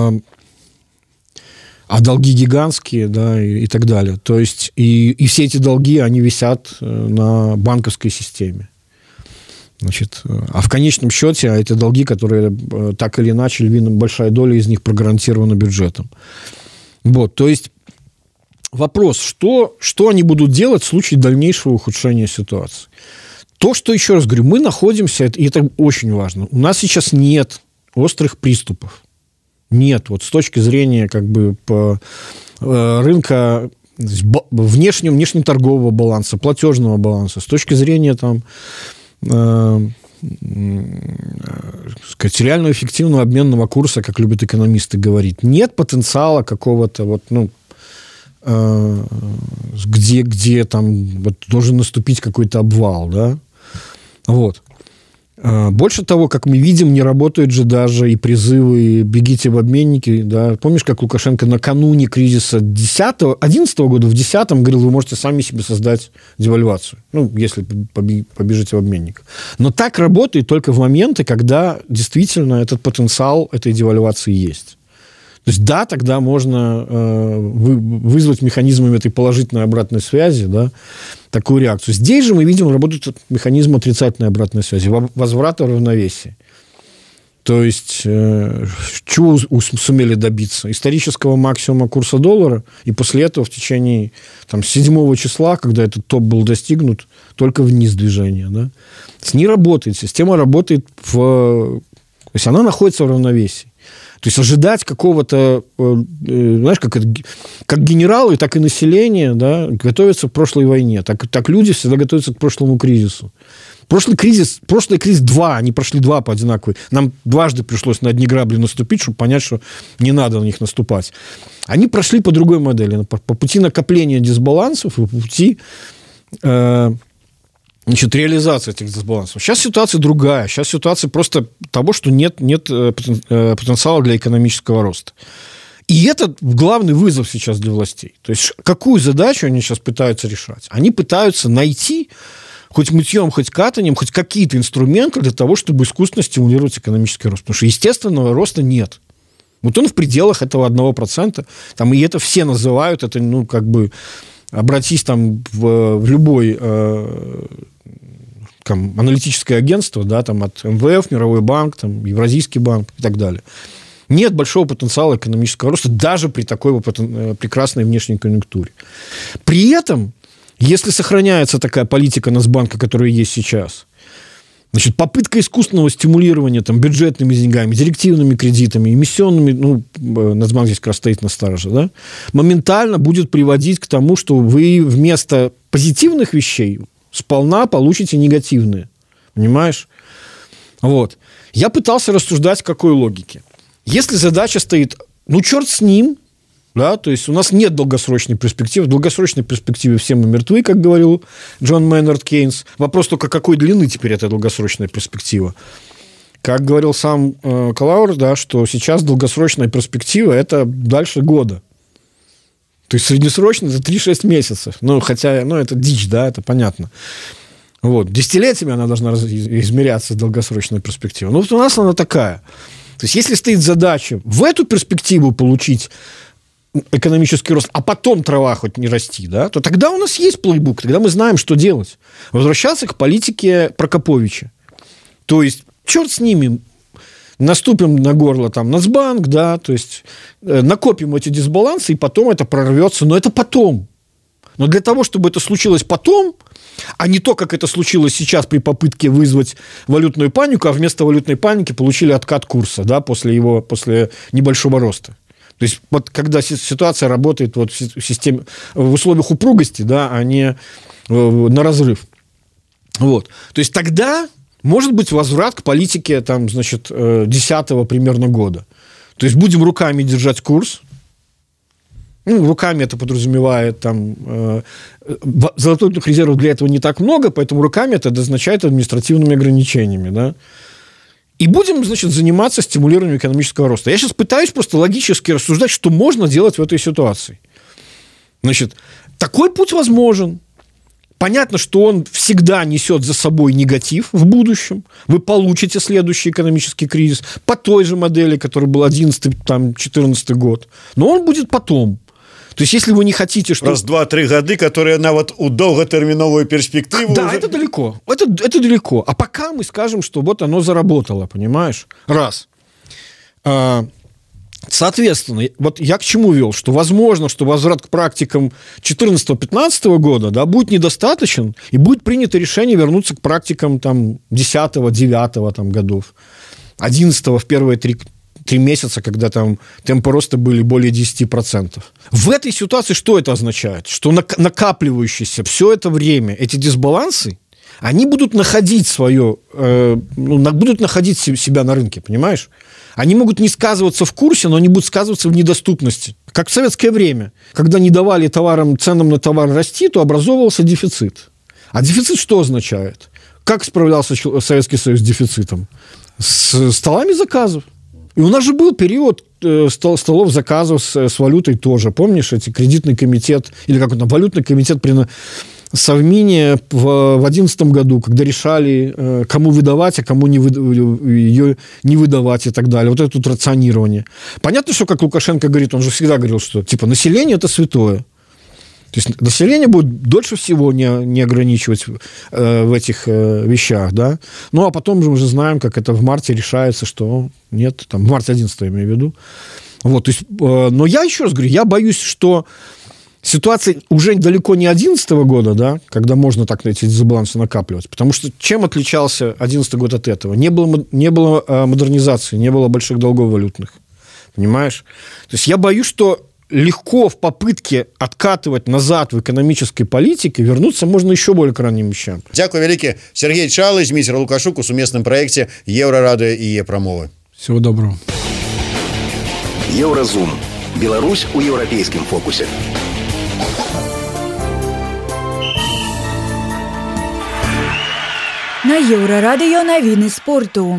А долги гигантские, да, и так далее. То есть и все эти долги, они висят на банковской системе. Значит, а в конечном счете это долги, которые так или иначе, большая доля из них прогарантирована бюджетом. Вот, то есть вопрос, что они будут делать в случае дальнейшего ухудшения ситуации. То, что, еще раз говорю, мы находимся, и это очень важно, у нас сейчас нет острых приступов. Нет, вот с точки зрения как бы рынка внешнеторгового баланса, платежного баланса, с точки зрения там, сказать, реально эффективного обменного курса, как любят экономисты говорить, нет потенциала какого-то вот, ну, где там вот должен наступить какой-то обвал, да, вот. Больше того, как мы видим, не работают же даже и призывы «бегите в обменники». Да? Помнишь, как Лукашенко накануне кризиса 2011 года, в 2010 говорил, вы можете сами себе создать девальвацию, ну, если побежите в обменник. Но так работает только в моменты, когда действительно этот потенциал этой девальвации есть. То есть, да, тогда можно вызвать механизмами этой положительной обратной связи, да, такую реакцию. Здесь же мы видим, работает механизм отрицательной обратной связи, возврата равновесия. То есть, чего сумели добиться? Исторического максимума курса доллара, и после этого в течение там, 7 числа, когда этот топ был достигнут, только вниз движение. Да? Не работает. Система работает то есть, она находится в равновесии. То есть ожидать какого-то, знаешь, как генералы, так и население, да, готовятся к прошлой войне. Так люди всегда готовятся к прошлому кризису. Прошлый кризис 2, они прошли 2 по одинаковой. Нам дважды пришлось на одни грабли наступить, чтобы понять, что не надо на них наступать. Они прошли по другой модели. По пути накопления дисбалансов и по пути реализации этих дисбалансов. Сейчас ситуация другая. Сейчас ситуация просто того, что нет потенциала для экономического роста. И это главный вызов сейчас для властей. То есть, какую задачу они сейчас пытаются решать? Они пытаются найти хоть мытьем, хоть катанием, хоть какие-то инструменты для того, чтобы искусственно стимулировать экономический рост. Потому что естественного роста нет. Вот он в пределах этого 1%. Там, и это все называют, это, ну, как бы, обратись там в любой аналитическое агентство, да, там, от МВФ, Мировой банк, там, Евразийский банк и так далее. Нет большого потенциала экономического роста даже при такой прекрасной внешней конъюнктуре. При этом, если сохраняется такая политика Нацбанка, которая есть сейчас, значит, попытка искусственного стимулирования там, бюджетными деньгами, директивными кредитами, эмиссионными, ну, Нацбанк здесь как раз стоит на страже, да, моментально будет приводить к тому, что вы вместо позитивных вещей сполна получите негативные. Понимаешь? Вот. Я пытался рассуждать в какой логике. Если задача стоит, ну, черт с ним, да, то есть у нас нет долгосрочной перспективы. В долгосрочной перспективе все мы мертвы, как говорил Джон Мейнард Кейнс. Вопрос только, какой длины теперь эта долгосрочная перспектива. Как говорил сам Калауэр, да, что сейчас долгосрочная перспектива – это дальше года. То есть среднесрочно это 3-6 месяцев. Ну, хотя, ну, это дичь, да, это понятно. Вот. Десятилетиями она должна измеряться долгосрочной перспективой. Ну, вот у нас она такая. То есть, если стоит задача в эту перспективу получить экономический рост, а потом трава хоть не расти, да, то тогда у нас есть плейбук, тогда мы знаем, что делать. Возвращаться к политике Прокоповича. То есть, черт с ними, наступим на горло там Нацбанк, да, то есть накопим эти дисбалансы, и потом это прорвется, но это потом. Но для того, чтобы это случилось потом, а не то, как это случилось сейчас при попытке вызвать валютную панику, а вместо валютной паники получили откат курса, да, после небольшого роста. То есть, вот, когда ситуация работает вот в условиях упругости, да, а не на разрыв. Вот. То есть, тогда может быть возврат к политике там, значит, 10-го примерно года. То есть, будем руками держать курс, Ну, руками это подразумевает там золотых резервов для этого не так много, поэтому руками это означает административными ограничениями, да. И будем, значит, заниматься стимулированием экономического роста. Я сейчас пытаюсь просто логически рассуждать, что можно делать в этой ситуации. Значит, такой путь возможен. Понятно, что он всегда несет за собой негатив в будущем. Вы получите следующий экономический кризис по той же модели, который был 11-14 год. Но он будет потом. То есть, если вы не хотите, что... Раз 2-3 годы, которые нават у долготерминовую перспективу... Да, уже... это далеко. Это далеко. А пока мы скажем, что вот оно заработало, понимаешь? Раз. Соответственно, вот я к чему вел, что возможно, что возврат к практикам 2014-2015 года, да, будет недостаточен, и будет принято решение вернуться к практикам там 10-9 там, годов, 11 в первые 3 месяца, когда там темпы роста были более 10%. В этой ситуации что это означает? Что накапливающиеся все это время эти дисбалансы, они будут находить будут находить себя на рынке, понимаешь? Они могут не сказываться в курсе, но они будут сказываться в недоступности. Как в советское время, когда не давали ценам на товар расти, то образовывался дефицит. А дефицит что означает? Как справлялся Советский Союз с дефицитом? С столами заказов. И у нас же был период столов заказов с валютой тоже. Помнишь, эти кредитный комитет, или как он, валютный комитет при Совмине в 2011 году, когда решали, кому выдавать, а кому ее не выдавать и так далее. Вот это тут рационирование. Понятно, что, как Лукашенко говорит, он же всегда говорил, что типа население – это святое. То есть население будет дольше всего не ограничивать в этих вещах, да. Ну, а потом же мы же знаем, как это в марте решается, что нет, там, в марте 11 я имею в виду. Вот, то есть, но я еще раз говорю, я боюсь, что ситуация уже далеко не 2011 года, да, когда можно так эти дисбалансы накапливать. Потому что чем отличался 2011 год от этого? Не было модернизации, не было больших долгов валютных. Понимаешь? То есть я боюсь, что легко в попытке откатывать назад в экономической политике вернуться можно еще более к ранним вещам. Дякую вялікі. Сергей Чалый, Дмитрий Лукашук у сумесным проекте Еврорадио и Е-промовы. Всего доброго. Еўразум. Беларусь у еўрапейскім фокусе. На Еўрарадыё навіны спорту.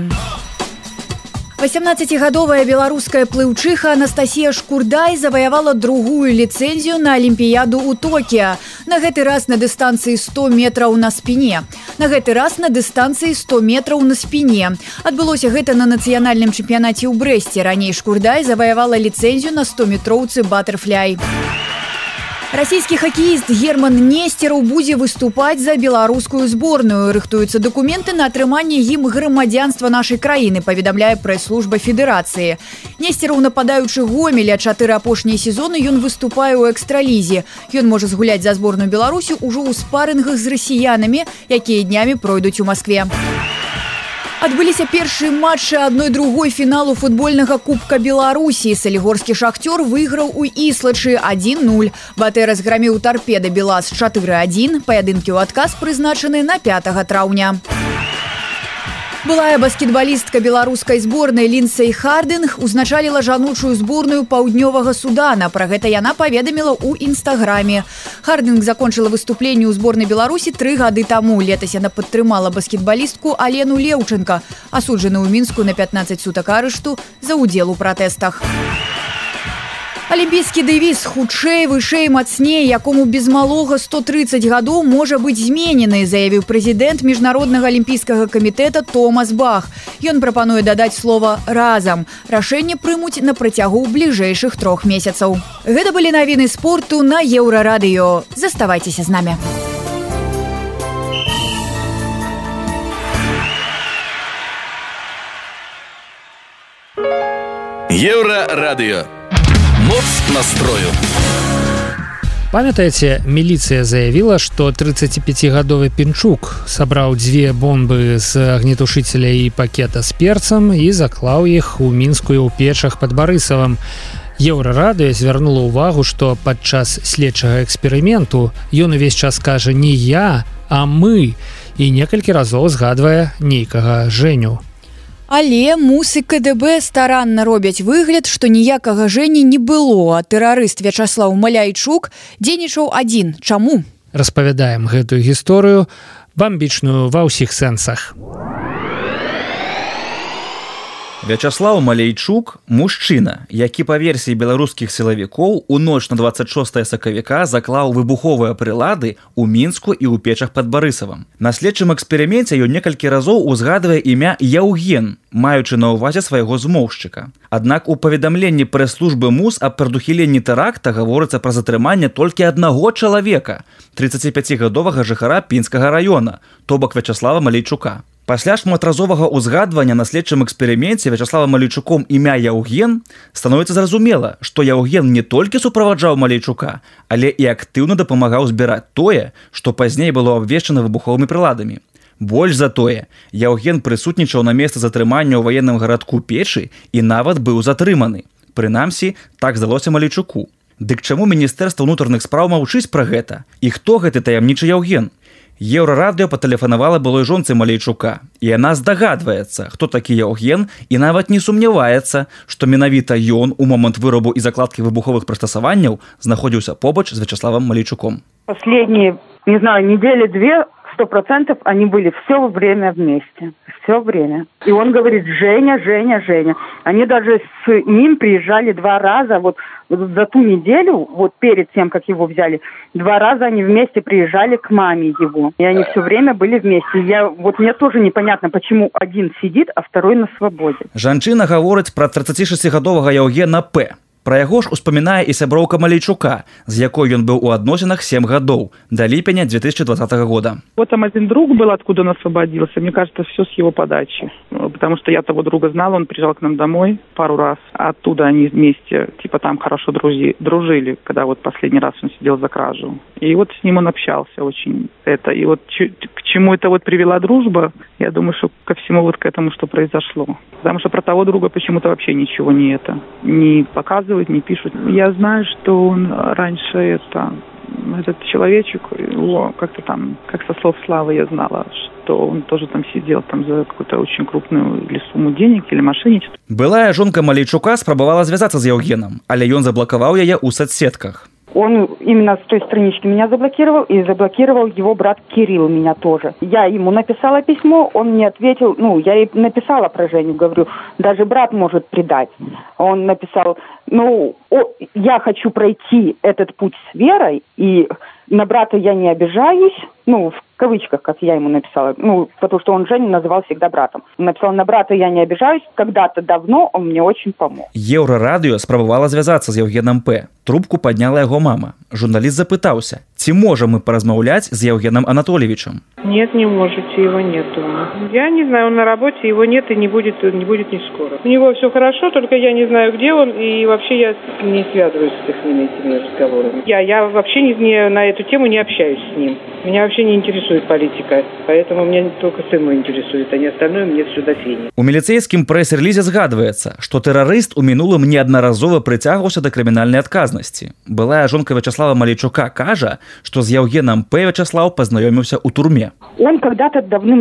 18-гадовая беларуская плыўчыха Анастасія Шкурдай заваявала другую ліцэнзію на Алімпіяду ў Токіа. На гэты раз на дыстанцыі 100 метраў на спіне. На гэты раз на дыстанцыі 100 метраў на спіне. Адбылося гэта на нацыянальным чэмпіянаце ў Брэсце. Раней Шкурдай заваявала ліцэнзію на 100-метроўцы батэрфляй. Расійскі хакеіст Герман Нестераў будзе выступаць за беларускую зборную. Рыхтуюцца дакументы на атрыманне ім грамадзянства нашай краіны, паведамляе прэс-служба федэрацыі. Нестераў нападаючы Гомеля 4 апошнія сезоны ён выступае ў экстралізе. Ён можа згуляць за зборную Беларусі ўжо ў спарынгах з расіянамі, якія днямі пройдуць у Маскве. Адбыліся першыя матчы 1-2 фіналу футбольнага Кубка Беларусі. Салігорскі «Шахтёр» выйграў у Іслачы 1-0. Батэ разграміў «Торпеда Белаз» 4-1. Паядынкі ў адказ прызначаны на 5 траўня. Былая баскетбалістка беларускай зборнай Линдсей Хардинг узначаліла жаночую зборную паўднёвага Судана. Пра гэта яна паведаміла ў інстаграме. Хардинг закончыла выступленне ў зборнай Беларусі 3 гады таму. Летась яна падтрымала баскетбалістку Алену Леўченка, асуджаную ў Мінску на 15 сутак арышту за ўдзел у пратэстах. Алімпійскі дэвіз «Хутчэй, вышэй, мацней», якому без малога 130 гадоў можа быць зменены, заявіў прэзідэнт Міжнароднага алімпійскага камітэта Томас Бах. Ён прапануе дадаць слова «разам». Рашэнне прымуць на працягу бліжэйшых 3 месяцаў. Гэта былі навіны спорту на Еўрарадыё. Заставайцеся з намі. Еўрарадыё. Моц настрою. Памятаеце, міліцыя заявіла, што 35-гадовы Пінчук сабраў 2 бомбы з агнетушыцеля і пакета з перцам і заклаў іх у Мінскую ў печах пад Барысавам. Еўрарадыё звярнула ўвагу, што падчас следчага эксперыменту ён увесь час кажа не я, а мы, і некалькі разоў згадвае нейкага Жэню. Але мусы КДБ старанна робяць выгляд, што ніякага жэня не было, а тэрарыст Вячаслаў Маляйчук дзейнічаў адзін. Чаму? Распавядаем гэтую гісторыю, бамбічную ва ўсіх сэнсах. Вячаслаў Маляйчук – мужчына, які па версіі беларускіх сілавікоў у ноч на 26 сакавіка заклаў выбуховыя прылады ў Мінску і ў Печах пад Барысавам. На следчым эксперыменце ён некалькі разоў узгадвае імя Яўген, маючы на ўвазе свайго змоўшчыка. Аднак у паведамленні прэс-службы МУС аб прадухіленні тэракта гаворыцца пра затрыманне толькі аднаго чалавека – 35гадовага жыхара Пінскага раёна, то бок Вячаслава Маляйчука. Пасля шматразовага ўзгадвання на следчым эксперыменце Вячаславам Маляйчуком імя Яўген становіцца зразумела, што Яўген не толькі суправаджаў Маляйчука, але і актыўна дапамагаў збіраць тое, што пазней было абвешчана выбуховымі прыладамі. Больш за тое, Яўген прысутнічаў на месцы затрымання ў ваенным гарадку Печы і нават быў затрыманы. Прынамсі, так здалося Маляйчуку. Дык чаму Міністэрства ўнутраных спраў маўчыць пра гэта? І хто гэты таямнічы Яўген? Еўрарадыё патэлефанавала былой жонцы Маляйчука, і яна здагадваецца, хто такі Яўген, і нават не сумняваецца, што менавіта ён у момант вырабу і закладкі выбуховых прыстасаванняў знаходзіўся побач з Вячаславам Маляйчуком. Последние, не знаю, недели-две, 100% они были все время вместе. Все время. И он говорит: Женя, Женя, Женя. Они даже с ним приезжали 2 раза, вот за ту неделю, вот перед тем, как его взяли, 2 раза они вместе приезжали к маме его. И они все время были вместе. Мне тоже непонятно, почему один сидит, а второй на свободе. Жанчына гаворыць пра 36гадовага Яўгена П. Пра яго ж успамінае і сяброўка Маляйчука, з якой ён быў у адносінах 7 гадоў, до ліпеня 2020 года. Вот там один друг был, откуда он освободился. Мне кажется, все с его подачи. Потому что я того друга знала, он приезжал к нам домой пару раз. Оттуда они вместе, там хорошо дружили, когда вот последний раз он сидел за кражу. И вот с ним он общался очень. И вот к чему это вот привела дружба, я думаю, что ко всему вот к этому, что произошло. Потому что про того друга почему-то вообще ничего не показывают, не пишут. Я знаю, что он раньше этот человечек, его как-то там, как со слов Славы я знала, что он тоже там сидел за какую-то очень крупную или сумму денег, или мошенничество. Былая жонка Маляйчука спрабавала звязацца з Яўгенам, але ён заблакаваў яе ў соцсетках. Он именно с той странички меня заблокировал, и заблокировал его брат Кирилл меня тоже. Я ему написала письмо, он мне ответил, я ей написала про Женю, говорю, даже брат может предать. Он написал, я хочу пройти этот путь с верой, и на брата я не обижаюсь, в кавычках, как я ему написала, потому что он Женю называл всегда братом. Написал: на брата я не обижаюсь, когда-то давно он мне очень помог. Еўрарадыё спрабавала звязацца з Яўгенам П. Трубку падняла яго мама. Журналіст запытаўся: ці можам мы паразмаўляць з Яўгенам Анатольевичем? Нет, не можете, его нет дома. Я не знаю, он на работе, его нет и не будет не скоро. У него все хорошо, только я не знаю, где он, и вообще я не связываюсь с этими разговорами. Я вообще на эту тему не общаюсь с ним. Меня вообще не интересует политика, поэтому меня только сын мой интересует, а не остальное мне все до фени. У міліцэйскім прэс-рэлізе згадваецца, што тэрарыст у мінулым неаднаразова прыцягваўся да крымінальнай адказнасці. Былая жонка Вячаслава Маляйчука кажа, што з Яўгенам П. Вячаслав познаёміўся ў турме. Он когда-то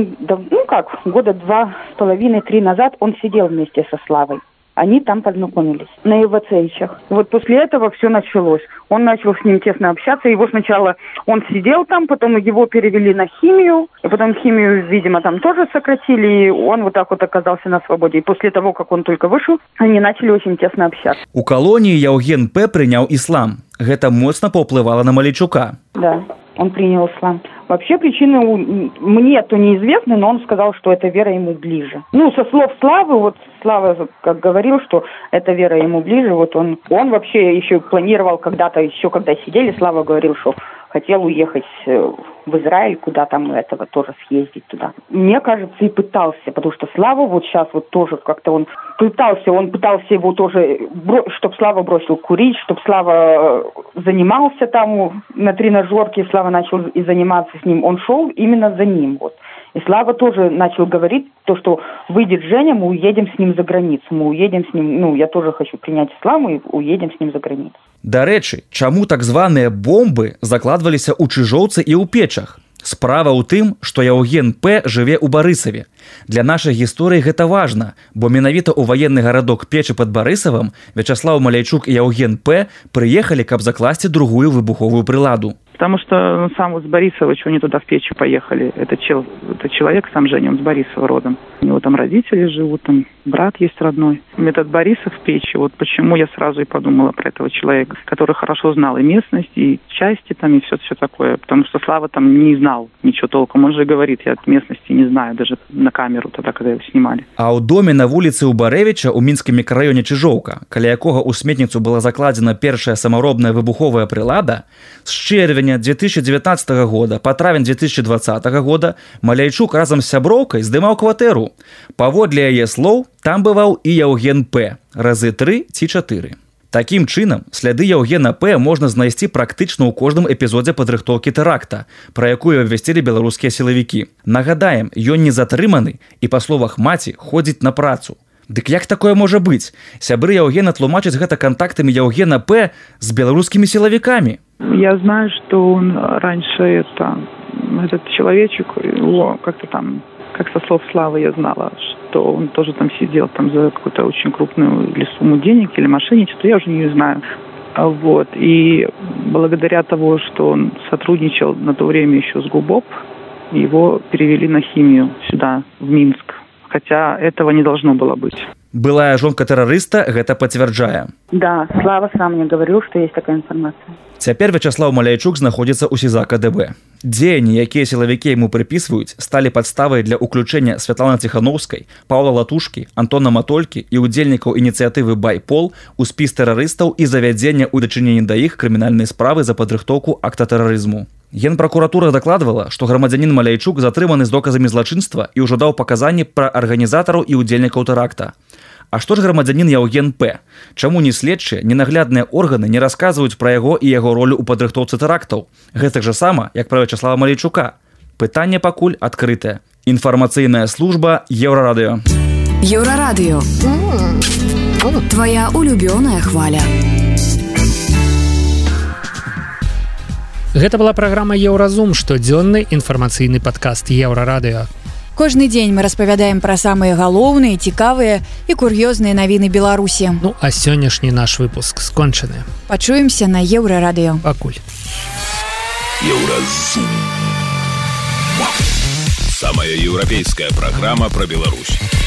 года 2,5-3 назад он сидел вместе со Славой. Они там познакомились на Ивацевичах. Вот после этого все началось. Он начал с ним тесно общаться. Его сначала он сидел там, потом его перевели на химию. И потом химию, видимо, там тоже сократили. И он вот так вот оказался на свободе. И после того, как он только вышел, они начали очень тесно общаться. У колонии Яўген П. прыняў іслам. Гэта моцна паўплывала на Маляйчука. Да, он принял ислам. Вообще причины мне то неизвестны, но он сказал, что эта вера ему ближе. Со слов Славы, Слава как говорил, что эта вера ему ближе, он вообще еще планировал когда-то, еще когда сидели, Слава говорил, что хотел уехать в Израиль, куда там этого тоже съездить туда. Мне кажется, и пытался, потому что Слава сейчас тоже как-то он пытался его тоже, чтобы Слава бросил курить, чтобы Слава занимался там на тренажерке, Слава начал и заниматься с ним, он шел именно за ним, И Слава тоже начал говорить, что выйдет Женя, мы уедем с ним за границу, мы уедем с ним, я тоже хочу принять ислам и уедем с ним за границу. Дарэчы, чаму так званыя бомбы закладваліся ў Чыжоўцы і ў Печах? Справа ў тым, што Яўген П. жыве ў Барысаве. Для нашай гісторыі гэта важна, бо менавіта ў ваенны гарадок Печы пад Барысавам Вячаслаў Маляйчук і Яўген П. прыехалі, каб закласці другую выбуховую прыладу. Потому что сам вот с Борисова, чего они туда в Печи поехали. Это человек, сам Женя, он с Борисова родом. У него там родители живут, там брат есть родной. Этот Борисов в Печи, вот почему я сразу и подумала про этого человека, который хорошо знал и местность, и части там, и все такое. Потому что Слава там не знал ничего толком. Он же говорит, я от местности не знаю, даже на камеру тогда, когда его снимали. А ў доме на вуліцы Убарэвіча ў мінскім мікрараёне Чыжоўка, каля якога ў сметніцу была закладзена першая самаробная выбуховая прылада, з чэрвеня 2019 года по травень 2020 года Маляйчук разам з сяброўкай здымаў кватэру. Паводле яе слоў, там бываў і Яўген П. разы 3 ці 4. Такім чынам, сляды Яўгена П. можна знайсці практычна ў кожным эпізодзе падрыхтоўкі тэракта, пра якую абвясцілі беларускія сілавікі. Нагадаем, ён не затрыманы і, па словах маці, ходзіць на працу. Дык як такое можа быць? Сябры Яўгена тлумачаць гэта кантактамі Яўгена П. з беларускімі сілавікамі. Я знаю, что он раньше этот человечек, его как-то там, как со слов Славы я знала, что он тоже там сидел там за какую-то очень крупную или сумму денег, или мошенничество, я уже не знаю. Вот. И благодаря того, что он сотрудничал на то время еще с ГУБОП, его перевели на химию сюда, в Минск. Хотя этого не должно было быть. Былая жонка тэрарыста гэта пацвярджае. Да, Слава сам мне говорил, что есть такая информация. Цяпер Вячаслаў Маляйчук знаходзіцца ў СІЗА КДБ. Дзеянні, якія сілавікі яму прыпісваюць, сталі падставай для ўключэння Святланы Ціханаўскай, Паўла Латушкі, Антона Матолькі і ўдзельнікаў ініцыятывы «Байпол» у спіс тэрарыстаў і завядзення ў дачыненні да іх крымінальнай справы за падрыхтоўку акта тэрарызму. Генпракуратура дакладвала, што грамадзянін Маляйчук затрыманы з доказамі злачынства і ўжо даў паказанні пра арганізатараў і ўдзельнікаў тэракта. А што ж грамадзянін Яўген П? Чаму ні следчыя, ні наглядныя органы не расказваюць пра яго і яго ролю ў падрыхтоўцы тэрактаў? Гэтак жа сама, як пра Вячаслава Маляйчука. Пытанне пакуль адкрытае. Інфармацыйная служба Еўрарадыё. Еўрарадыё. Твоя улюбёная хваля. Гэта была праграма «Еўразум», штодзённы інфармацыйны падкаст Еўрарадыё. Кожны дзень мы распавядаем пра самыя галоўныя, цікавыя і кур'ёзныя навіны Беларусі. Ну, а сённяшні наш выпуск скончаны. Пачуемся на Еўрарадыё. Пакуль. Еўразум. Самая еўрапейская праграма пра Беларусь.